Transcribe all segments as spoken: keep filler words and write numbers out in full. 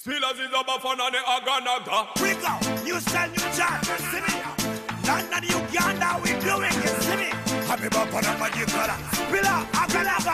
Spillers is a bafana ne aganaga. We go, new style, new chart, you see me? London, Uganda, we doing, you see me? Happy bafana magic color. Spiller, aganaga.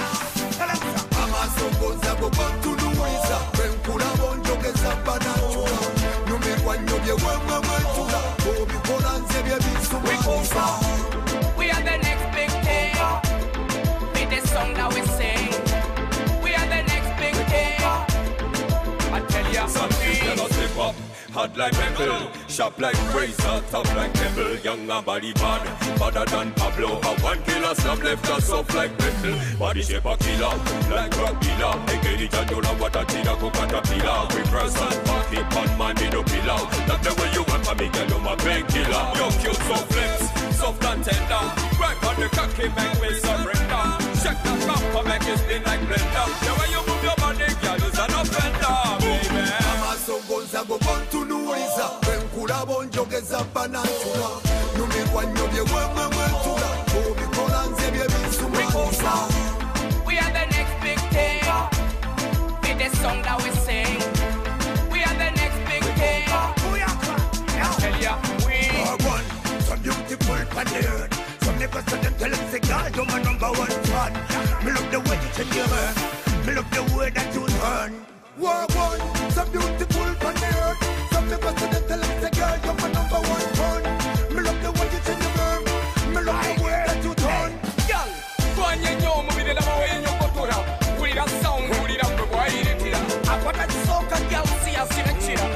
Amasokoza go back to the Luisa. When kula bonjo geza banachula. Nume kwanyo bye wema mwetula. Obi kolanze bye bisu mwisa. We are the next big thing. With the song that we sing. We are the next big thing. I tell ya something. Gonna slip up, hot like metal, sharp like razor, tough like pebble. Young and body bad, badder than Pablo. A one killer slap left us soft like metal. Body shape a killer, like drug dealer. Hey, get it and don't know what a tira go caterpillar. We press and park it on my middle pillar. That's the way you want for me, girl, you're my painkiller. Your cute so flex, soft and tender. Right on the cocky, make me surrender. Check that camper, make it spin like blender. The way you move your body, girl, is an offender, baby. Amasokoza go back to the Luisa. When kula bonjo geza banachula. Nume kwanyo bye wema mwetula. Obi kolanze bye bisu mwisa. We are the next big thing. With the song that we sing. We are the next big thing. I tell ya, we are one. So beautiful and weird. Some niggas to them tell them say, God, you're my number one fan. Me love the way you change your hair. Me love the way that you turn. War one, so beautiful and weird. Some niggas to them tell them say, God, you're my number one fan. Me love the way you change your hair. Me love the way that you turn. Girl, go on you know me with the love way you go to her. With that sound, with that the boy in it. I got that soca girl see us in a chair.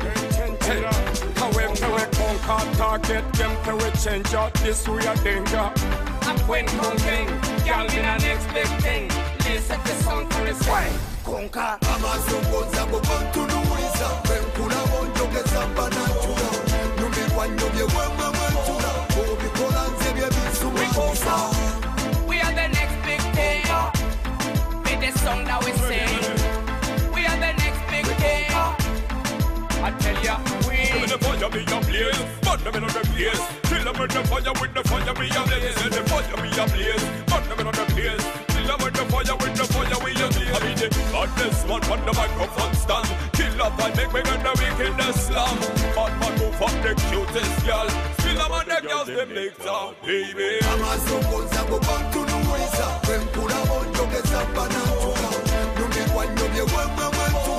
When we conquer target, them to we change out this way a danger. And when conquering, girl be the next big thing. Listen to song to respect. Conquer. Amasokoza go back to the Luisa. When kula bonjo geza banachula. Nume kwanyo bye wema mwetula. Obi kolanze bye bisu mwisa. We are the next big thing. With the song that we sing. We are the next big thing. I tell ya, we the fire be a blaze, burn them in the place. Kill them with the fire, with the fire be a blaze. The fire be a blaze, burn them in the place. Kill them with the fire, with the fire we a blaze. I mean the baddest one on the microphone stand. Kill up and make me get the wickedest slam. Bad man move up the cutest girl. Spill them on the girls they make down, baby. Amasokoza go back to the Luisa. When kula bonjo geza banachula. Nume kwanyo bye wema mwetula.